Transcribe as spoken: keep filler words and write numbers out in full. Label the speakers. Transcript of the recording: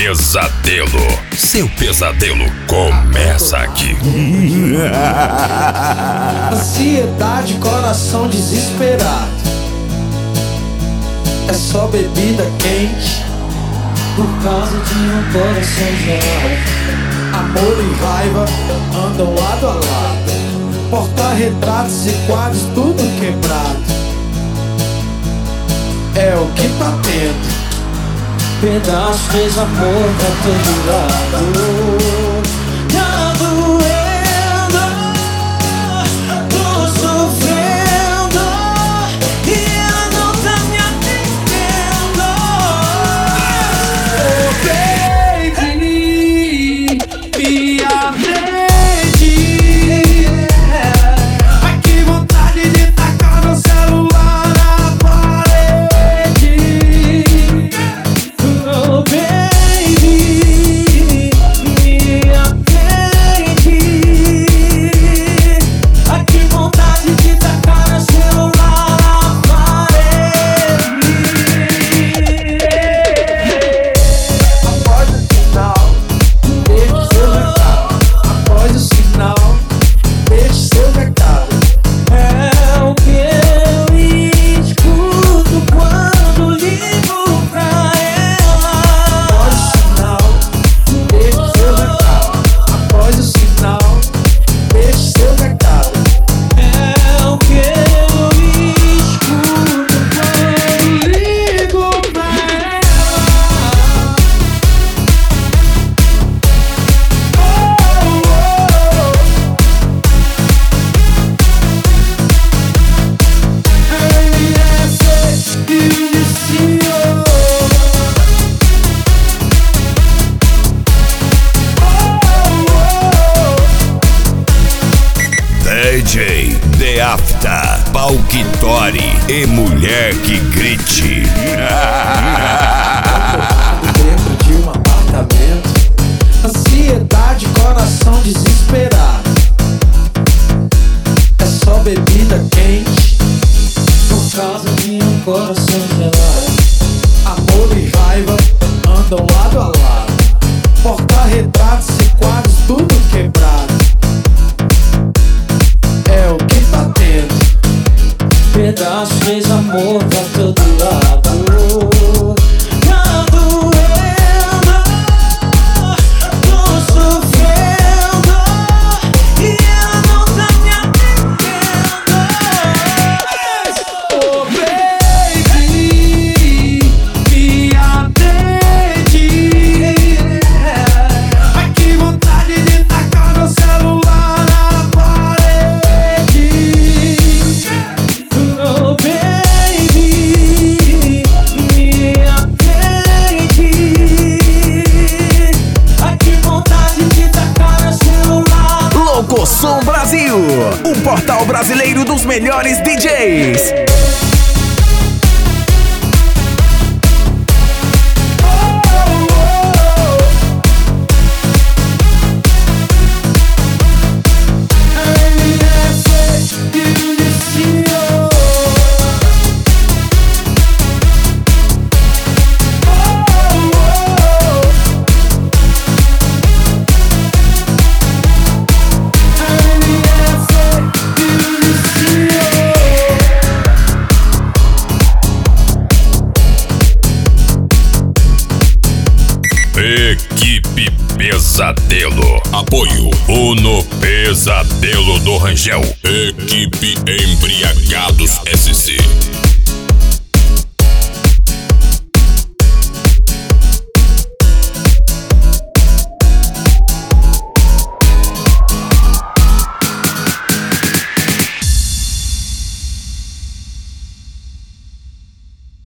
Speaker 1: Pesadelo. Seu pesadelo começa aqui.
Speaker 2: Ansiedade, coração desesperado. É só bebida quente por causa de um coração gelado. Amor e raiva andam lado a lado. Porta-retratos e quadros tudo quebrado. É o que tá tendo. Pedaços de amor pra todo lado. Tá doendo, tô sofrendo e ela não tá me atendendo. Oh baby, me atende. Ai que vontade de tacar no celular na parede. Oh baby, me atende. Ai que vontade de tacar no celular na parede. Após o sinal, deixe seu recado. Após o sinal, deixe seu recado. É o que eu escuto quando ligo pra ela. Após o sinal, deixe seu recado. Após o sinal, deixe seu recado. É o que eu escuto quando ligo pra ela.
Speaker 1: D J The Afta, Palquitori e Mulher que Grite.
Speaker 2: Dentro de um apartamento. Ansiedade, coração desesperado. É só bebida quente por causa de um coração gelado. Amor e raiva andam lado a lado. Porta-retratos e quadros tudo quebrado. É o que tá tendo. Pedaços de amor pra todo lado. Tá doendo, tô sofrendo e ela não tá me atendendo. Oh baby, me atende. Ai que vontade de tacar no celular na parede. Oh baby, me atende. Ai que vontade de tacar no celular.
Speaker 3: Locosom Brasil, o portal brasileiro dos melhores D Js.
Speaker 1: Equipe Pesadelo. Apoio Uno Pesadelo do Rangel. Equipe Embriagados S C.